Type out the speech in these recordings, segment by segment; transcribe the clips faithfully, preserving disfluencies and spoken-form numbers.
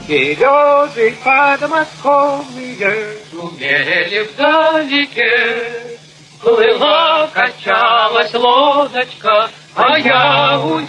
Березы подмосковные шумели вдалеке. Плыла, качалась лодочка, а я у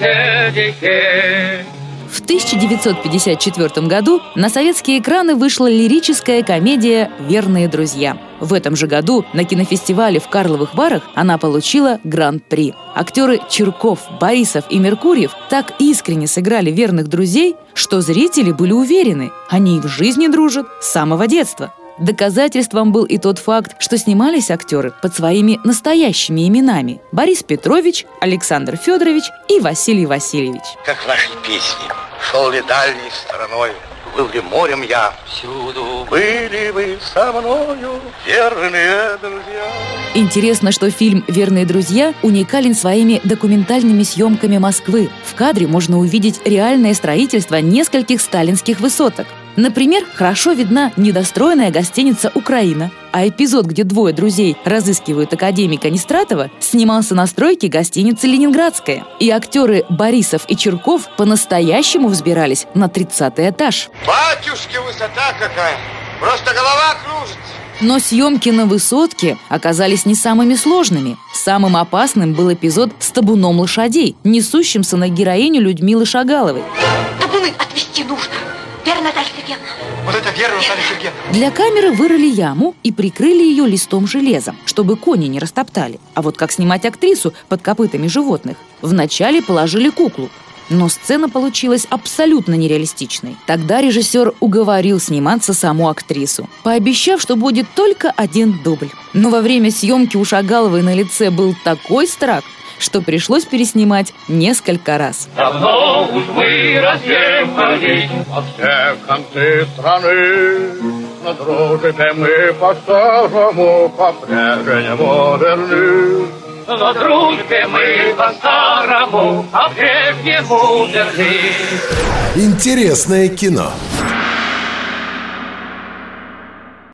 реке. В тысяча девятьсот пятьдесят четвёртом году на советские экраны вышла лирическая комедия «Верные друзья». В этом же году на кинофестивале в Карловых Варах она получила гран-при. Актеры Чирков, Борисов и Меркурьев так искренне сыграли верных друзей, что зрители были уверены, они и в жизни дружат с самого детства. Доказательством был и тот факт, что снимались актеры под своими настоящими именами: Борис Петрович, Александр Федорович и Василий Васильевич. Как в нашей песне: «Шел ли дальней стороной, был ли морем я, всюду были вы со мною, верные друзья». Интересно, что фильм «Верные друзья» уникален своими документальными съемками Москвы. В кадре можно увидеть реальное строительство нескольких сталинских высоток. Например, хорошо видна недостроенная гостиница «Украина», а эпизод, где двое друзей разыскивают академика Нестратова, снимался на стройке гостиницы «Ленинградская». И актеры Борисов и Чирков по-настоящему взбирались на тридцатый этаж. Батюшки, высота какая! Просто голова кружится! Но съемки на высотке оказались не самыми сложными. Самым опасным был эпизод с табуном лошадей, несущимся на героиню Людмилы Шагаловой. Табуны отвезти нужно. Верно, Наталья Сергеевна? Вот это верно, Наталья Сергеевна. Для камеры вырыли яму и прикрыли ее листом железом, чтобы кони не растоптали. А вот как снимать актрису под копытами животных? Вначале положили куклу, но сцена получилась абсолютно нереалистичной. Тогда режиссер уговорил сниматься саму актрису, пообещав, что будет только один дубль. Но во время съемки у Шагаловой на лице был такой страх, что пришлось переснимать несколько раз. Давно уж мы разъехались во все концы страны, но дружбе мы по-старому по-прежнему верны. Но дружбе мы по-старому по-прежнему верны. Интересное кино.